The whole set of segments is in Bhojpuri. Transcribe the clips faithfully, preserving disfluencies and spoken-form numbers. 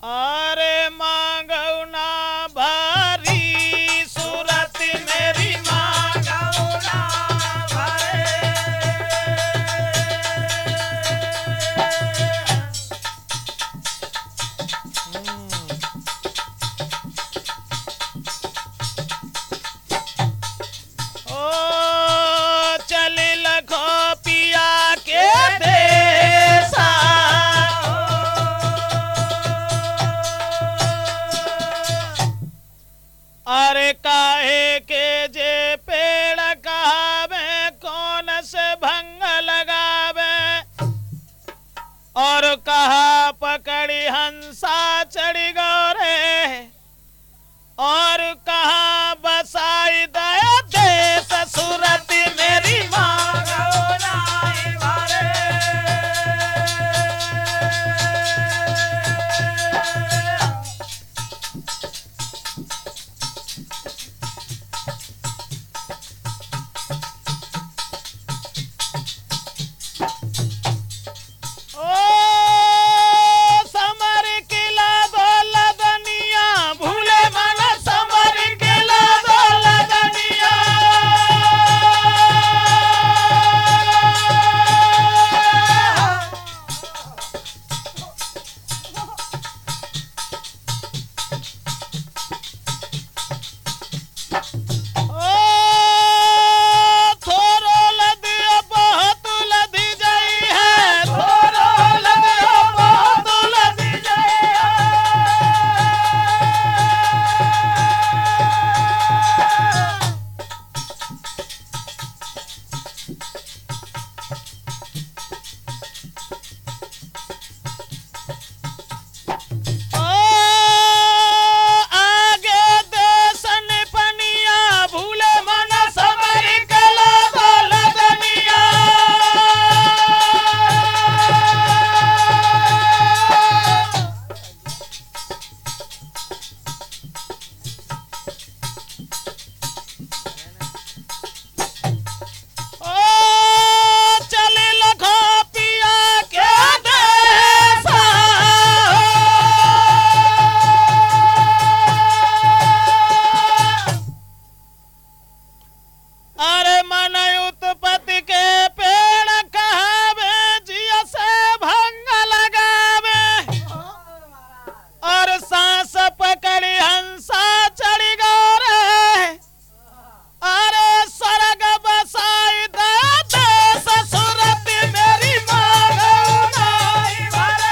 अरे मांगौ ना भारी सूरत मेरी मांगौ ना ओ चले लखो पिया के देसा अरे काहे के जे पेड़ कहावे कौन से भंग लगावे और कहा पकड़ी हंसा चढ़ी गौरे और कहा बसाई दया देश सूरत मेरी मांगो नाई भरे ओ समर किला बोला दुनिया भूले मन समर किला बोला दुनिया ओ थोरो लदिया बहुत लदी जाई है थोरो लदिया बहुत लदी जाई ओ आगे देशन पनिया भूले मन समर कला बोल दुनिया ओ चले लखो पिया के देसा अरे मन उत्पत्ति के पेड़ कहावे जिया से भंग लगावे और सांस पकड़ी हंसा चढ़ी गौरे अरे स्वर्ग बसाई दया देश सूरत मेरी मांगो नाई भरे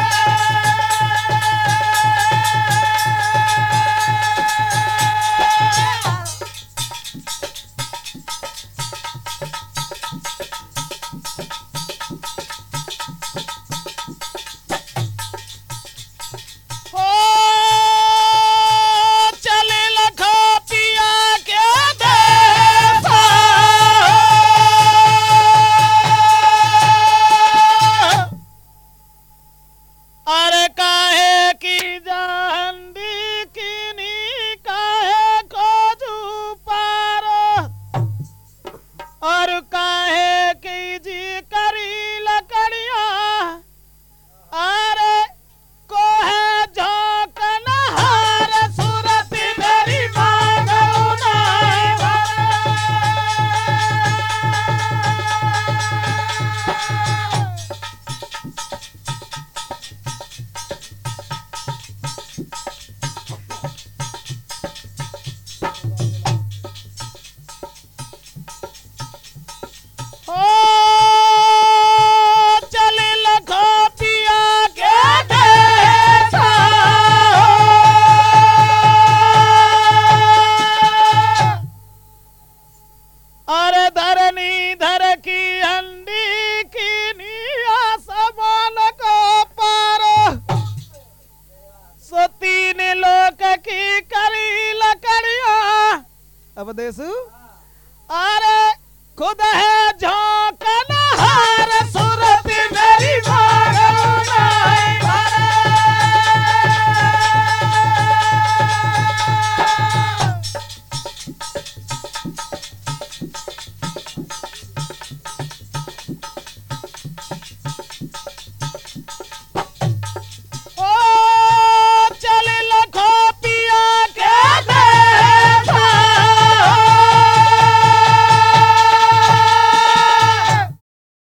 ओ चले लखो पिया के देसा अरे